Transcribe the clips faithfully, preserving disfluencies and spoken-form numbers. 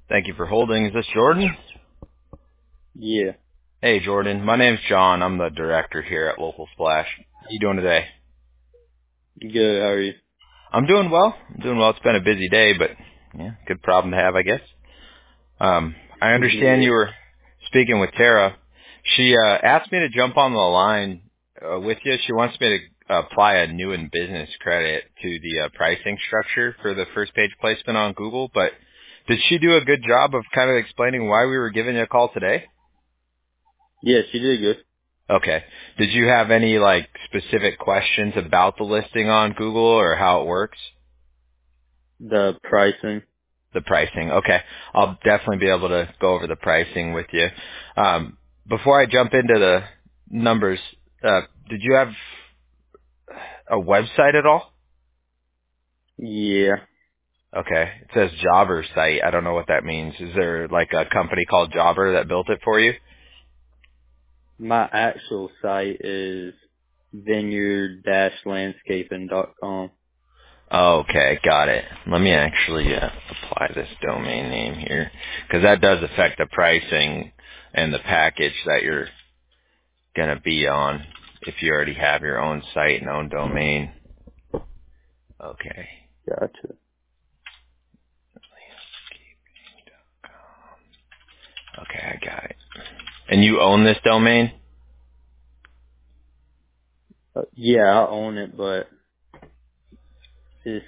Thank you for holding. Is this Jordan? Yeah. Hey, Jordan. My name's John. I'm the director here at Local Splash. How you doing today? Good. How are you? I'm doing well. I'm doing well. It's been a busy day, but yeah, good problem to have, I guess. Um, I understand Yeah. you were speaking with Tara. She uh, asked me to jump on the line uh, with you. She wants me to apply a new in business credit to the uh, pricing structure for the first page placement on Google, but did she do a good job of kind of explaining why we were giving you a call today? Yeah, she did good. Okay. Did you have any like specific questions about the listing on Google or how it works? The pricing. The pricing. Okay. I'll definitely be able to go over the pricing with you. Um, before I jump into the numbers, uh, did you have a website at all? Yeah. Okay. It says Jobber site. I don't know what that means. Is there like a company called Jobber that built it for you? My actual site is vineyard dash landscaping dot com. Okay, got it. Let me actually uh, apply this domain name here because that does affect the pricing and the package that you're going to be on if you already have your own site and own domain. Okay. Gotcha. Okay, I got it. And you own this domain? Uh, yeah, I own it, but it's,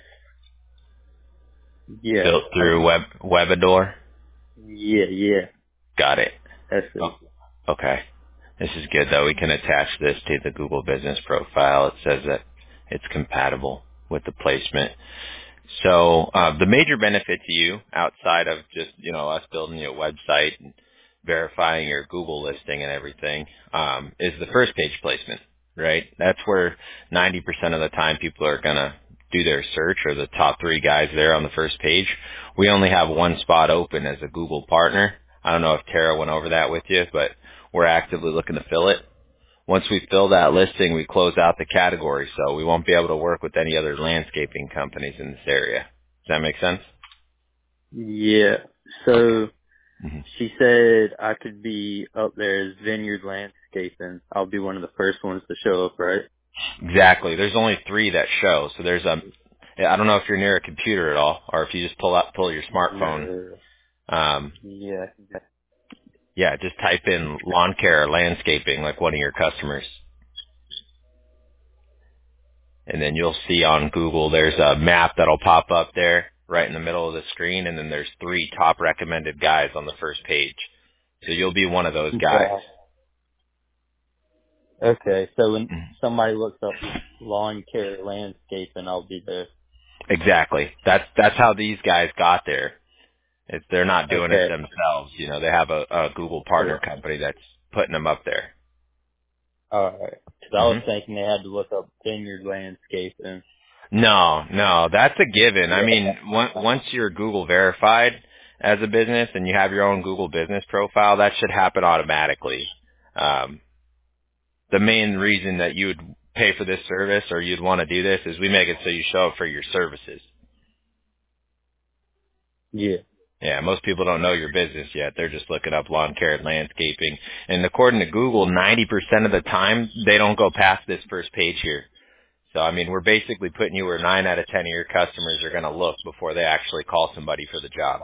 yeah. Built I, through Web Webador? yeah, yeah. Got it. That's it. Oh, okay. This is good though. We can attach this to the Google Business Profile. It says that it's compatible with the placement. So uh, the major benefit to you outside of just, you know, us building you a website and verifying your Google listing and everything um, is the first page placement, right? That's where ninety percent of the time people are going to do their search or the top three guys there on the first page. We only have one spot open as a Google partner. I don't know if Tara went over that with you, but we're actively looking to fill it. Once we fill that listing, we close out the category, so we won't be able to work with any other landscaping companies in this area. Does that make sense? Yeah. Okay. So hmm she said I could be up there as vineyard landscaping. I'll be one of the first ones to show up, right? Exactly. There's only three that show, so there's a. I don't know if you're near a computer at all, or if you just pull out pull your smartphone. No. Um, Yeah. yeah, just type in lawn care or landscaping, like one of your customers, and then you'll see on Google there's a map that'll pop up there right in the middle of the screen, and then there's three top recommended guys on the first page. So you'll be one of those guys. Yeah. Okay, so when Mhm. somebody looks up lawn care landscaping, I'll be there. Exactly. That's that's how these guys got there. It's, they're not doing it Okay. themselves. You know, they have a, a Google partner Cool. company that's putting them up there. All right. Because I was hmm thinking they had to look up vineyard landscaping. No, no, that's a given. I Yeah. mean, on- once you're Google verified as a business and you have your own Google business profile, that should happen automatically. Um, the main reason that you would pay for this service or you'd want to do this is we make it so you show up for your services. Yeah. Yeah, most people don't know your business yet. They're just looking up lawn care and landscaping. And according to Google, ninety percent of the time, they don't go past this first page here. So, I mean, we're basically putting you where nine out of ten of your customers are going to look before they actually call somebody for the job.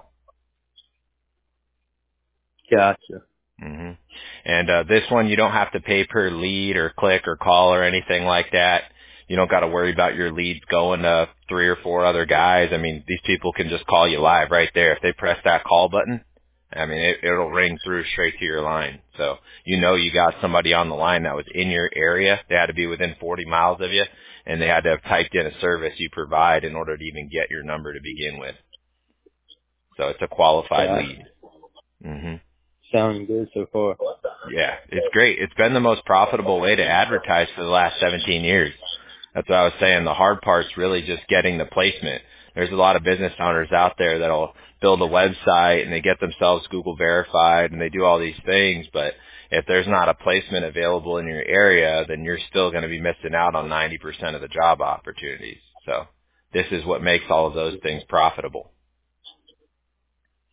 Gotcha. hmm And uh, this one, you don't have to pay per lead or click or call or anything like that. You don't got to worry about your leads going to three or four other guys. I mean, these people can just call you live right there. If they press that call button, I mean, it, it'll ring through straight to your line. So you know you got somebody on the line that was in your area. They had to be within forty miles of you, and they had to have typed in a service you provide in order to even get your number to begin with. So it's a qualified Gotcha. lead. hmm Sounding good so far. Yeah, it's great. It's been the most profitable way to advertise for the last seventeen years. That's what I was saying. The hard part's really just getting the placement. There's a lot of business owners out there that'll build a website and they get themselves Google verified and they do all these things, but if there's not a placement available in your area, then you're still going to be missing out on ninety percent of the job opportunities. So this is what makes all of those things profitable.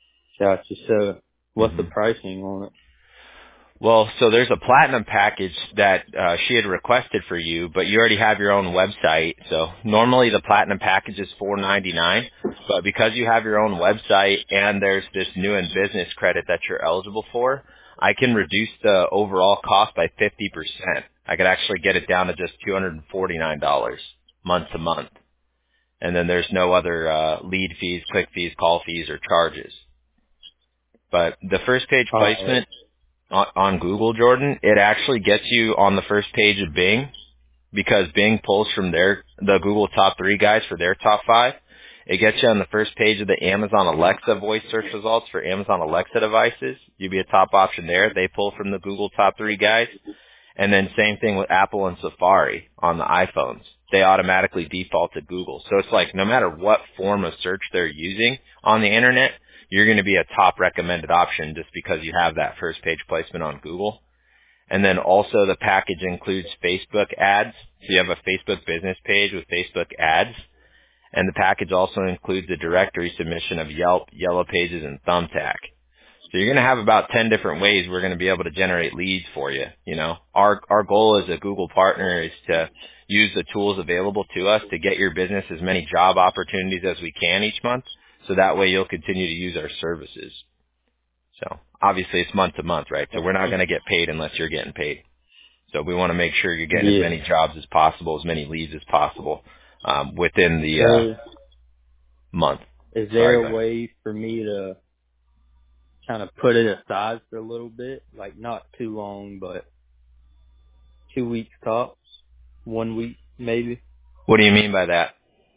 Gotcha. So what's the hmm pricing on it? Well, so there's a platinum package that uh, she had requested for you, but you already have your own website. So normally the platinum package is four ninety-nine, but because you have your own website and there's this new in business credit that you're eligible for, I can reduce the overall cost by fifty percent. I could actually get it down to just two hundred forty-nine dollars month to month. And then there's no other uh, lead fees, click fees, call fees, or charges. But the first page All right. placement on, on Google, Jordan, it actually gets you on the first page of Bing because Bing pulls from their the Google top three guys for their top five. It gets you on the first page of the Amazon Alexa voice search results for Amazon Alexa devices. You'd be a top option there. They pull from the Google top three guys. And then same thing with Apple and Safari on the iPhones. They automatically default to Google. So it's like no matter what form of search they're using on the internet, you're going to be a top recommended option just because you have that first page placement on Google. And then also the package includes Facebook ads. So you have a Facebook business page with Facebook ads. And the package also includes a directory submission of Yelp, Yellow Pages, and Thumbtack. So you're going to have about ten different ways we're going to be able to generate leads for you. You know, our, our goal as a Google partner is to use the tools available to us to get your business as many job opportunities as we can each month. So that way you'll continue to use our services. So obviously it's month to month, right? So we're not going to get paid unless you're getting paid. So we want to make sure you're getting as Yeah. many jobs as possible, as many leads as possible, um, within the, uh, So month. is there Sorry, go a ahead. way for me to kind of put it aside for a little bit? Like not too long, but two weeks tops, one week maybe. What do you mean by that?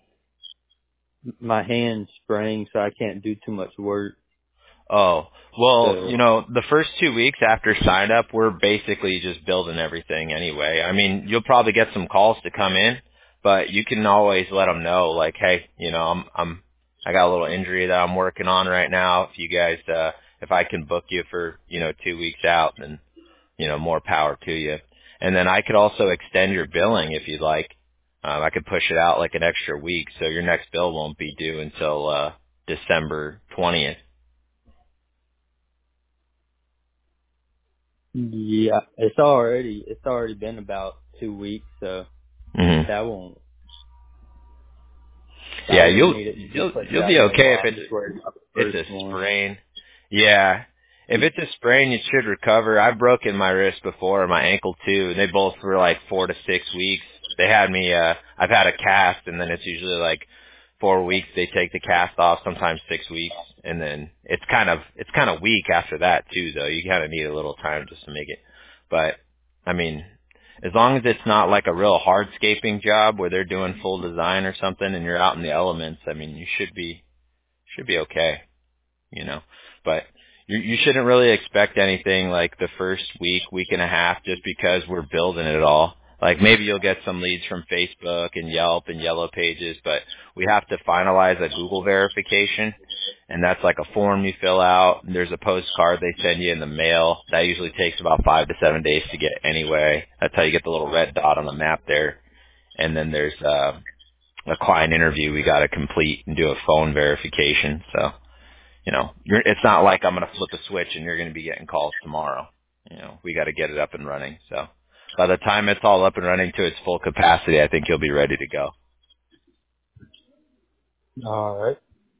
My hand's spraying, so I can't do too much work. Oh, well, So you know, the first two weeks after sign up, we're basically just building everything anyway. I mean, you'll probably get some calls to come in, but you can always let them know, like, hey, you know, I'm, I'm, I got a little injury that I'm working on right now. If you guys, uh, if I can book you for, you know, two weeks out, then, you know, more power to you. And then I could also extend your billing if you'd like. Um, I could push it out like an extra week, so your next bill won't be due until uh December twentieth. yeah, it's already it's already been about two weeks, so Mm-hmm. that won't I Yeah, won't you'll need it to be you'll pushed you'll out be no okay more. if I'm it's just worried about the it's first a one. sprain. Yeah. If it's a sprain, you should recover. I've broken my wrist before, my ankle too, and they both were like four to six weeks. They had me, uh, I've had a cast, and then it's usually like four weeks. They take the cast off, sometimes six weeks, and then it's kind of, it's kind of weak after that too, though. You kind of need a little time just to make it. But, I mean, as long as it's not like a real hardscaping job where they're doing full design or something and you're out in the elements, I mean, you should be, should be okay, you know. But you, you shouldn't really expect anything like the first week, week and a half, just because we're building it all. Like maybe you'll get some leads from Facebook and Yelp and Yellow Pages, but we have to finalize a Google verification, and that's like a form you fill out. There's a postcard they send you in the mail. That usually takes about five to seven days to get anyway. That's how you get the little red dot on the map there. And then there's uh, a client interview we got to complete and do a phone verification. So you know, you're, it's not like I'm going to flip a switch and you're going to be getting calls tomorrow. You know, we got to get it up and running. So by the time it's all up and running to its full capacity, I think you'll be ready to go. All right.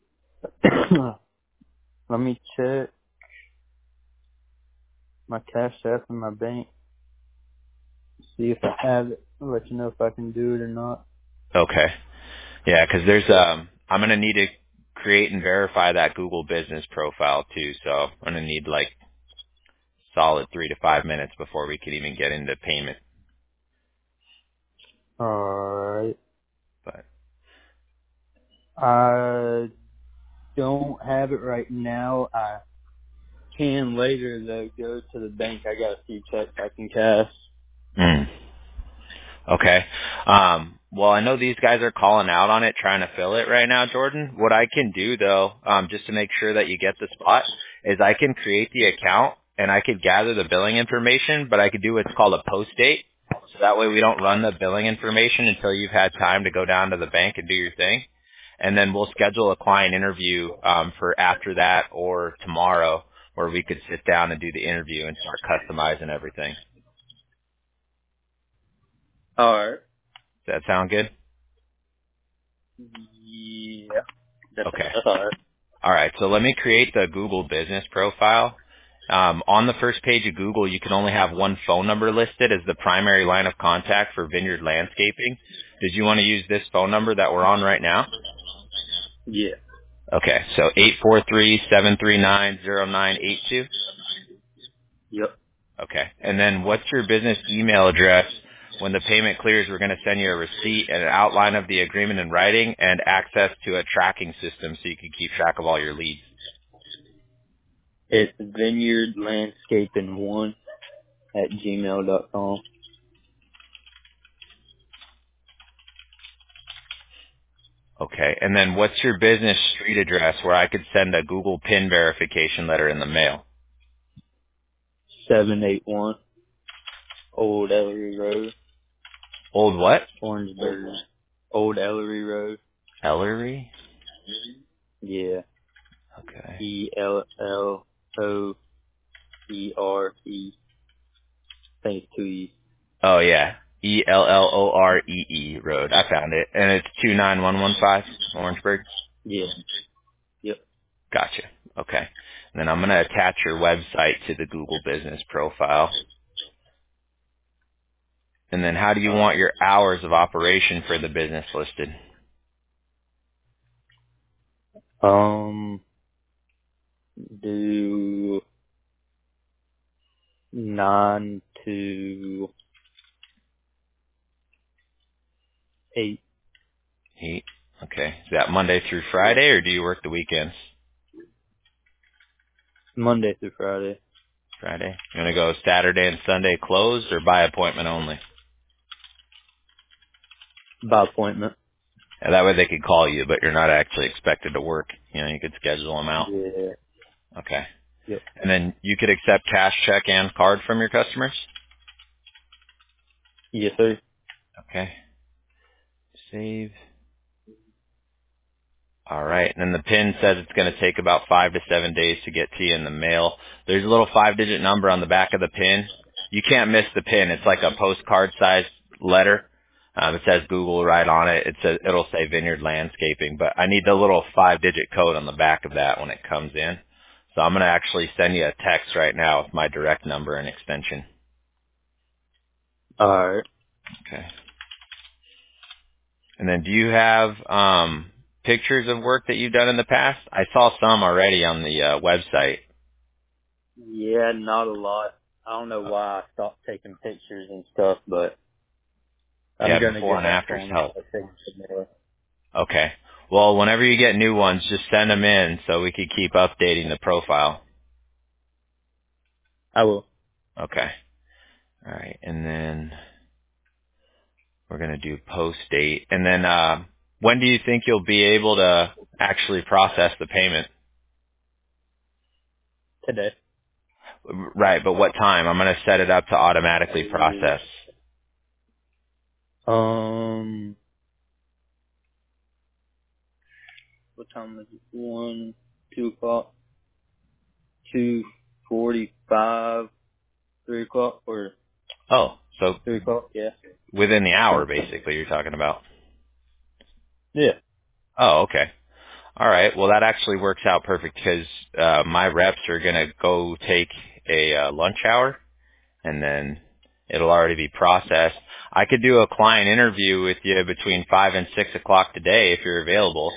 Let me check my cash app in my bank, see if I have it. I'll let you know if I can do it or not. Okay. Yeah, because there's, um, I'm going to need to create and verify that Google business profile too. So I'm going to need like solid three to five minutes before we could even get into payment. All right. But I don't have it right now. I can later though. Go to the bank. I got a few checks I can cash. mm. Okay. Um, well, I know these guys are calling out on it, trying to fill it right now, Jordan. What I can do, though, um, just to make sure that you get the spot, is I can create the account and I could gather the billing information, but I could do what's called a post date. So that way we don't run the billing information until you've had time to go down to the bank and do your thing. and then we'll schedule a client interview um, for after that or tomorrow, where we could sit down and do the interview and start customizing everything. All right. Does that sound good? Yeah. That's, Okay. that's all right. All right. So let me create the Google business profile. Um, on the first page of Google, you can only have one phone number listed as the primary line of contact for Vineyard Landscaping. Did you want to use this phone number that we're on right now? Yeah. Okay. So eight four three, seven three nine, zero nine eight two. Yep. Okay. And then what's your business email address? When the payment clears, we're going to send you a receipt and an outline of the agreement in writing and access to a tracking system so you can keep track of all your leads. It's Vineyard Landscaping One at gmail dot com. Okay. And then what's your business street address where I could send a Google PIN verification letter in the mail? Seven eight one Old Ellery Road, Old what? Orangeburg. Old Ellery Road. Ellery? Yeah. Okay. E L L O E R E. I think it's two E. Oh, yeah. E L L O R E E Road. I found it. And it's two nine one one five, Orangeburg? Yeah. Yep. Gotcha. Okay. And then I'm going to attach your website to the Google business profile. And then how do you Uh, want your hours of operation for the business listed? um, do nine to eight, Eight. Okay. Is that Monday through Friday, or do you work the weekends? Monday through Friday, Friday. You want to go Saturday and Sunday closed, or by appointment only? by appointment. And that way they could call you, but you're not actually expected to work. You know, you could schedule them out. Yeah. Okay. Yep. And then you could accept cash, check, and card from your customers? Yes, sir. Okay. Save. All right. And then the PIN says it's going to take about five to seven days to get to you in the mail. There's a little five-digit number on the back of the PIN. You can't miss the PIN. It's like a postcard-sized letter. Um, it says Google right on it. It says it'll say Vineyard Landscaping, but I need the little five-digit code on the back of that when it comes in. So I'm going to actually send you a text right now with my direct number and extension. All right. Okay. And then do you have um, pictures of work that you've done in the past? I saw some already on the uh, website. Yeah, not a lot. I don't know why I stopped taking pictures and stuff, but I'm Yeah, gonna before get and that afters phone and help. start taking some more. Okay. Well, whenever you get new ones, just send them in so we can keep updating the profile. I will. Okay. All right. And then we're going to do post date. And then uh, when do you think you'll be able to actually process the payment? Today. Right, but what time? I'm going to set it up to automatically process. Um, what time is it? One, two o'clock, two forty-five, three o'clock, or Oh, so three o'clock? Yeah. within the hour, basically, you're talking about. Yeah. Oh, okay. All right. Well, that actually works out perfect because uh, my reps are going to go take a uh, lunch hour, and then it'll already be processed. I could do a client interview with you between five and six o'clock today if you're available.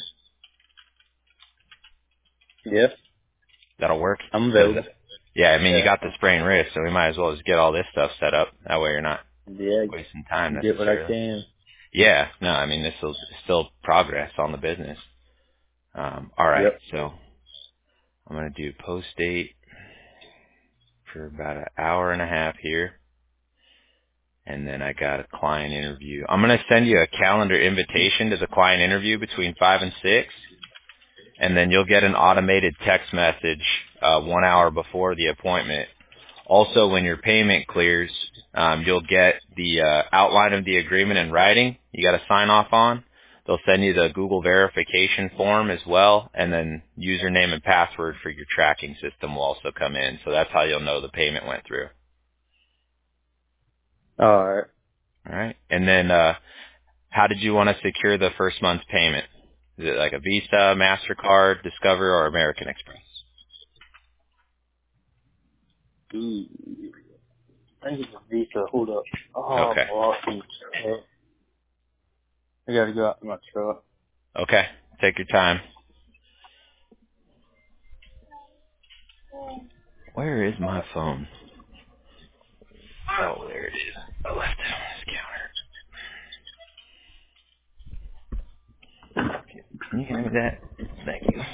Yeah. That'll work. I'm 'Cause, available. yeah, I mean, you Yeah. got the sprained wrist, so we might as well just get all this stuff set up. That way, you're not Yeah. wasting time Get what I necessarily. can. Yeah. No, I mean, this will still progress on the business. Um, all right. Yep. So I'm gonna do post date for about an hour and a half here. And then I got a client interview. I'm going to send you a calendar invitation to the client interview between five and six. And then you'll get an automated text message uh, one hour before the appointment. Also, when your payment clears, um, you'll get the uh, outline of the agreement in writing you got to sign off on. They'll send you the Google verification form as well, and then username and password for your tracking system will also come in. So that's how you'll know the payment went through. All right. All right. And then uh, how did you want to secure the first month's payment? Is it like a Visa, MasterCard, Discover, or American Express? Ooh. I think it's a Visa. Hold up. Oh, Okay. I'm lost in the truck. I gotta go out to my truck. Okay. Take your time. Where is my phone? Oh, there it is. I left it on this counter. Can you hand me that? Thank you.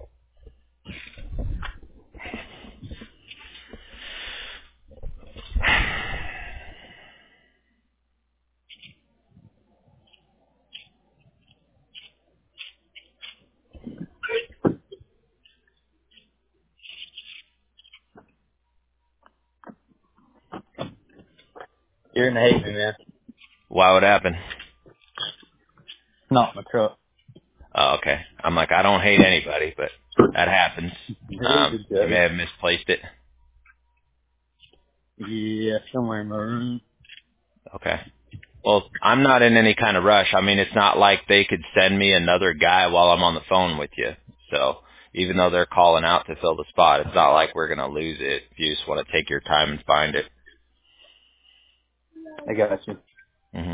You're in the Haven, man. Why would happen? Not my truck. Oh, okay. I'm like, I don't hate anybody, but that happens. Um, Haven you may does. have misplaced it. Yeah, somewhere in my room. Okay. Well, I'm not in any kind of rush. I mean, it's not like they could send me another guy while I'm on the phone with you. So even though they're calling out to fill the spot, it's not like we're going to lose it if you just want to take your time and find it. I got you. hmm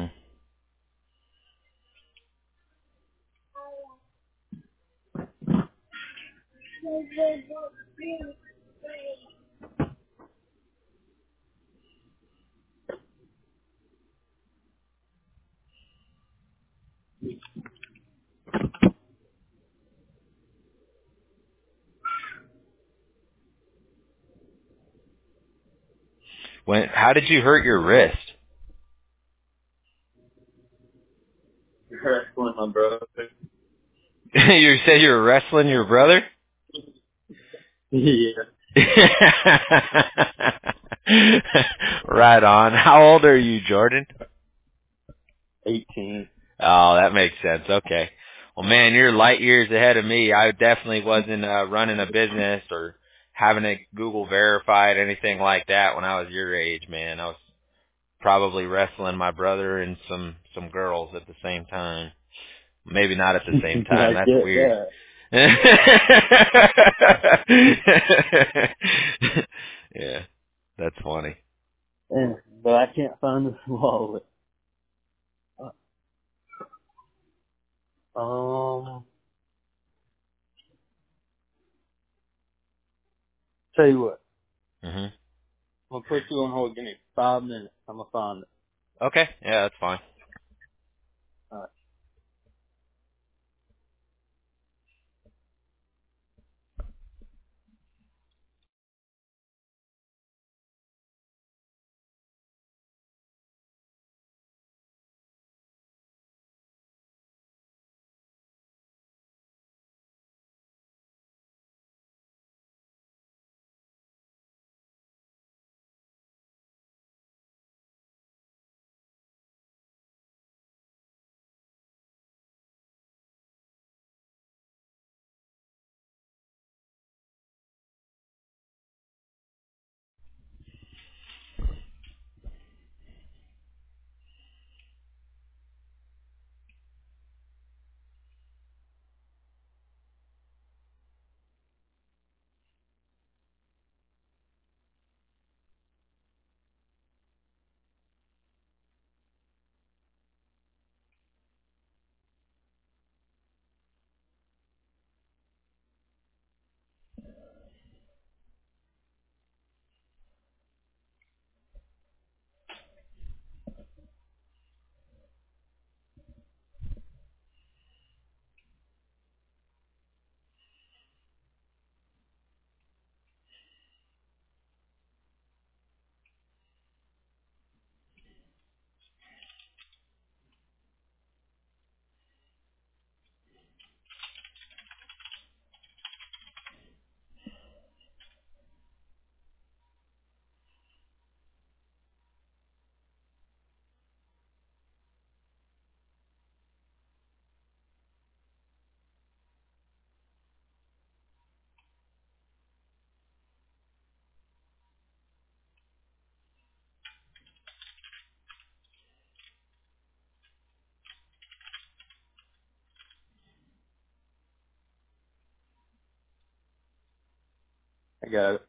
When, how did you hurt your wrist? You're wrestling my brother. You say you were wrestling your brother? Yeah. Right on. How old are you, Jordan? eighteen. Oh, that makes sense. Okay. Well, man, you're light years ahead of me. I definitely wasn't uh, running a business or having it Google verified, anything like that when I was your age, man. I was probably wrestling my brother and some some girls at the same time. Maybe not at the same I time. That's get weird. that. Yeah, that's funny. Yeah, but I can't find the wallet. Um, tell you what. Mhm. I'm gonna put you on hold. Give me five minutes. I'm gonna find it. Okay. Yeah, that's fine. All right. I got it.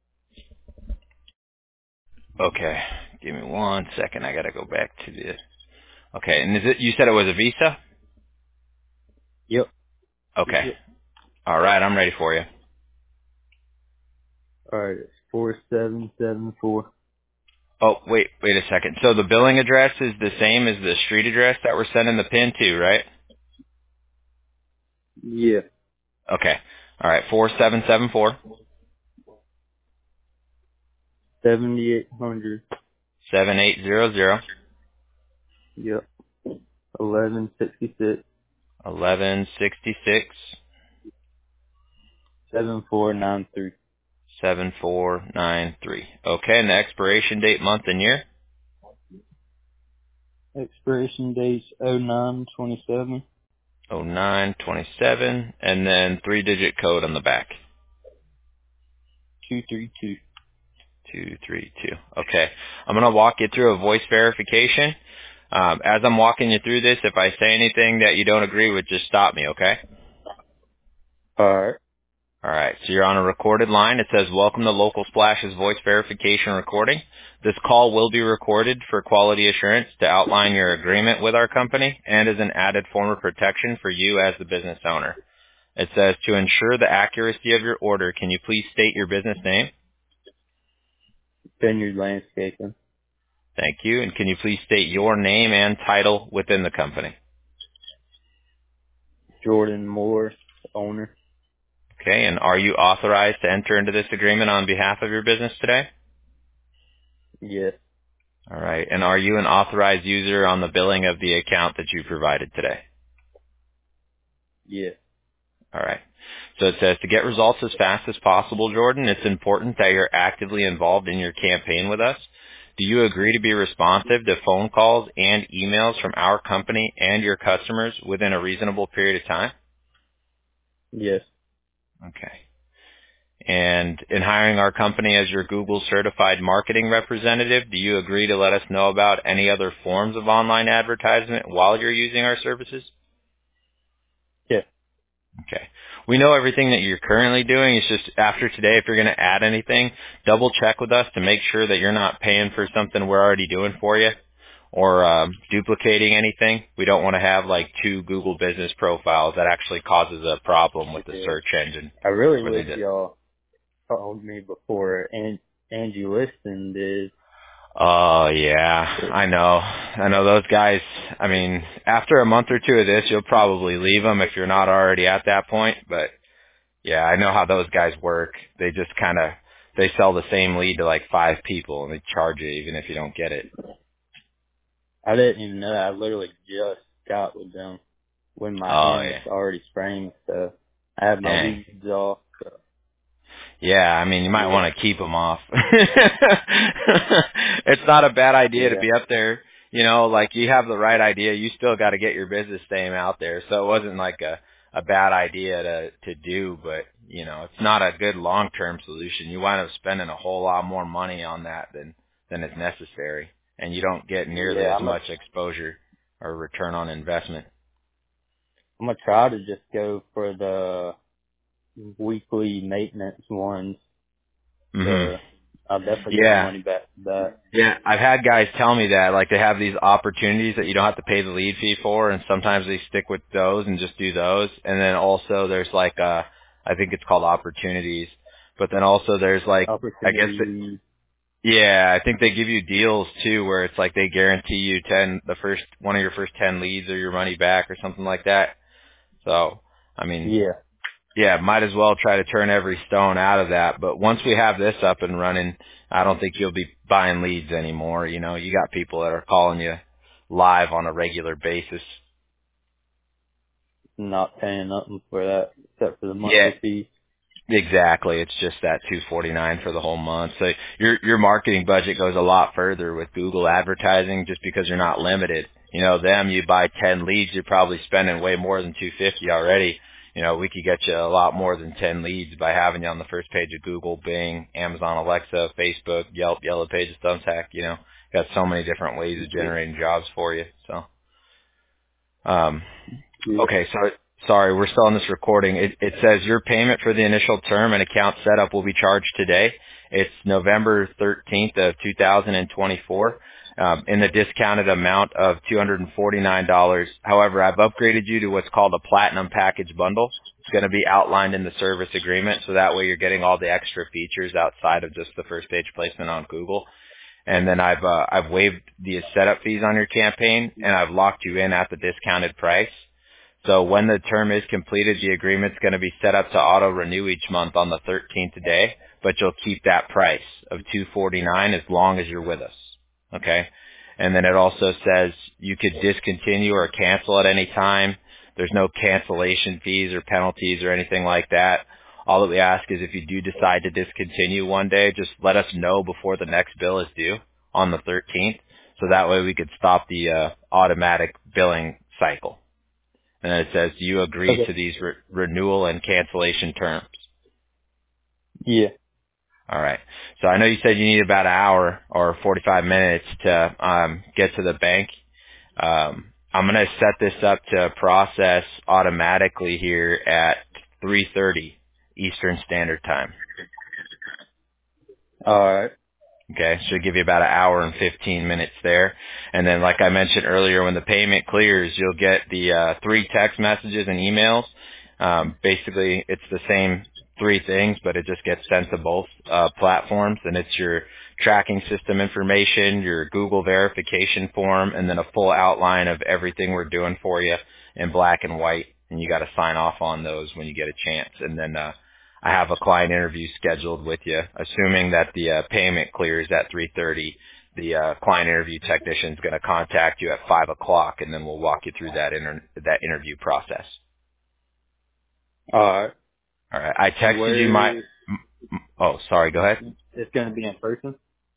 Okay. Give me one second. I gotta go back to the. Okay, and is it? You said it was a Visa? Yep. Yep. Okay. Yep. All right, I'm ready for you. All right. It's four seven seven four. Oh, wait, wait a second. So the billing address is the same as the street address that we're sending the pin to, right? Yeah. Okay. All right, four seven seven four Seventy eight hundred. seven eight zero zero Yep. Eleven sixty six. eleven sixty six Seven four nine three. seven four nine three. Okay, and the expiration date, month, and year? Expiration date's oh nine twenty seven. Oh nine twenty seven, and then three-digit code on the back. Two three two. two three two. Okay. I'm going to walk you through a voice verification. Um, as I'm walking you through this, if I say anything that you don't agree with, just stop me, okay? All right. All right. So you're on a recorded line. It says, welcome to Local Splash's voice verification recording. This call will be recorded for quality assurance to outline your agreement with our company and as an added form of protection for you as the business owner. It says, to ensure the accuracy of your order, can you please state your business name? Vineyard Landscaping. Thank you. And can you please state your name and title within the company? Jordan Moore, owner. Okay. And are you authorized to enter into this agreement on behalf of your business today? Yes. All right. And are you an authorized user on the billing of the account that you provided today? Yes. All right. So it says to get results as fast as possible, Jordan, it's important that you're actively involved in your campaign with us. Do you agree to be responsive to phone calls and emails from our company and your customers within a reasonable period of time? Yes. Okay. And in hiring our company as your Google certified marketing representative, do you agree to let us know about any other forms of online advertisement while you're using our services? Yes. Okay. We know everything that you're currently doing. It's just after today, if you're going to add anything, double check with us to make sure that you're not paying for something we're already doing for you or um, duplicating anything. We don't want to have like two Google business profiles. That actually causes a problem with the Yeah. search engine I really where they wish just y'all called me before An- Angie Liston did. Oh yeah, I know. I know those guys. I mean, after a month or two of this, you'll probably leave them if you're not already at that point. But yeah, I know how those guys work. They just kind of they sell the same lead to like five people, and they charge you even if you don't get it. I didn't even know. I literally just got with them when my Oh hand was yeah, already sprained. So I had my dang. leads off. So Yeah, I mean, you might yeah. want to keep them off. It's not a bad idea to Yeah. be up there. You know, like you have the right idea. You still got to get your business name out there. So it wasn't like a a bad idea to to do, but you know, it's not a good long term solution. You wind up spending a whole lot more money on that than than is necessary, and you don't get nearly Yeah. as I'm gonna much exposure or return on investment. I'm gonna try to just go for the weekly maintenance ones. Mhm. So I'll definitely get my Yeah. money back for that. Yeah, I've had guys tell me that, like they have these opportunities that you don't have to pay the lead fee for, and sometimes they stick with those and just do those. And then also there's like, uh, I think it's called opportunities, but then also there's like, I guess, Opportunity it, lead. yeah, I think they give you deals too, where it's like they guarantee you ten, the first one of your first ten leads or your money back or something like that. So, I mean, Yeah. yeah, might as well try to turn every stone out of that. But once we have this up and running, I don't think you'll be buying leads anymore. You know, you got people that are calling you live on a regular basis. Not paying nothing for that except for the Yeah, monthly fee. exactly. It's just that two forty-nine for the whole month. So your your marketing budget goes a lot further with Google advertising just because you're not limited. You know, them you buy ten leads, you're probably spending way more than two fifty already. You know, we could get you a lot more than ten leads by having you on the first page of Google, Bing, Amazon Alexa, Facebook, Yelp, Yellow Pages, Thumbtack. You know, got so many different ways of Yeah. generating jobs for you. So, um, Yeah. okay, so sorry, we're still on this recording. It, it says your payment for the initial term and account setup will be charged today. It's November thirteenth of two thousand twenty-four. Um, in the discounted amount of two hundred forty-nine dollars. However, I've upgraded you to what's called a platinum package bundle. It's going to be outlined in the service agreement, so that way you're getting all the extra features outside of just the first page placement on Google. And then I've uh, I've waived the setup fees on your campaign, and I've locked you in at the discounted price. So when the term is completed, the agreement's going to be set up to auto renew each month on the thirteenth day, but you'll keep that price of two hundred forty-nine dollars as long as you're with us. Okay? And then it also says you could discontinue or cancel at any time. There's no cancellation fees or penalties or anything like that. All that we ask is if you do decide to discontinue one day, just let us know before the next bill is due on the thirteenth, so that way we could stop the uh, automatic billing cycle. And then it says, do you agree Okay. to these re- renewal and cancellation terms? Yeah. All right. So I know you said you need about an hour or forty-five minutes to um, get to the bank. Um, I'm going to set this up to process automatically here at three thirty Eastern Standard Time. All right. Okay, should give you about an hour and fifteen minutes there. And then like I mentioned earlier, when the payment clears, you'll get the uh, three text messages and emails. Um, basically, it's the same three things, but it just gets sent to both uh, platforms. And it's your tracking system information, your Google verification form, and then a full outline of everything we're doing for you in black and white. And you got to sign off on those when you get a chance. And then uh, I have a client interview scheduled with you, assuming that the uh, payment clears at three thirty. The uh, client interview technician is going to contact you at five o'clock, and then we'll walk you through that inter- that interview process. All right. All right. I And texted you my. where Oh, sorry. Go ahead. it's going to be in person?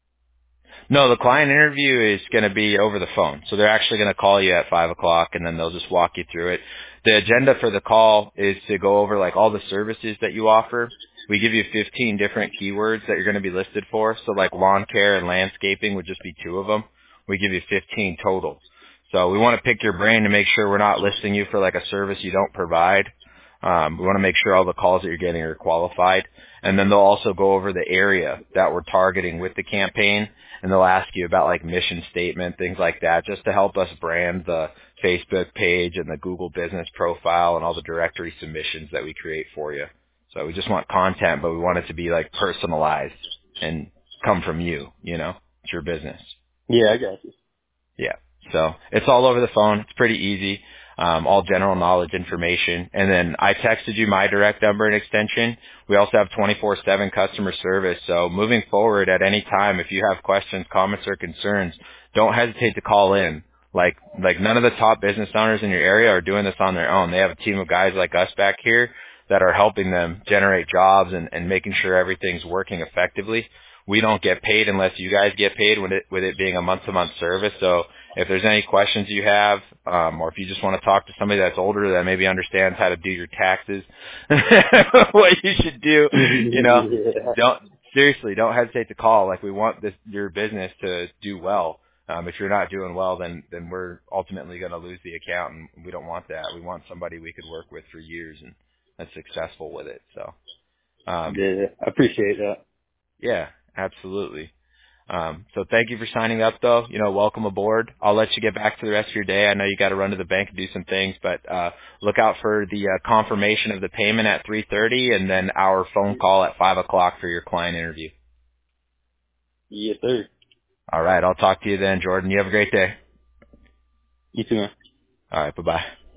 No, the client interview is going to be over the phone. So they're actually going to call you at five o'clock, and then they'll just walk you through it. The agenda for the call is to go over like all the services that you offer. We give you fifteen different keywords that you're going to be listed for. So like lawn care and landscaping would just be two of them. We give you fifteen total. So we want to pick your brain to make sure we're not listing you for like a service you don't provide. Um, we want to make sure all the calls that you're getting are qualified. And then they'll also go over the area that we're targeting with the campaign. And they'll ask you about like mission statement, things like that, just to help us brand the Facebook page and the Google business profile and all the directory submissions that we create for you. So we just want content, but we want it to be like personalized and come from you, you know, it's your business. Yeah, I got you. Yeah. So it's all over the phone. It's pretty easy. Um, all general knowledge information. And then I texted you my direct number and extension. We also have twenty-four seven customer service. So moving forward at any time, if you have questions, comments, or concerns, don't hesitate to call in. Like, like none of the top business owners in your area are doing this on their own. They have a team of guys like us back here that are helping them generate jobs and, and making sure everything's working effectively. We don't get paid unless you guys get paid with it, with it being a month-to-month service. So if there's any questions you have, um, or if you just want to talk to somebody that's older that maybe understands how to do your taxes, what you should do, you know, Yeah. don't seriously don't hesitate to call. Like we want this your business to do well. Um, if you're not doing well, then then we're ultimately going to lose the account, and we don't want that. We want somebody we could work with for years and that's successful with it. So, um, Yeah. I appreciate that. yeah, absolutely. Um, so thank you for signing up, though. You know, welcome aboard. I'll let you get back to the rest of your day. I know you got to run to the bank and do some things, but uh, look out for the uh, confirmation of the payment at three thirty, and then our phone call at five o'clock for your client interview. Yes, sir. All right, I'll talk to you then, Jordan. You have a great day. You too, man. All right, bye bye.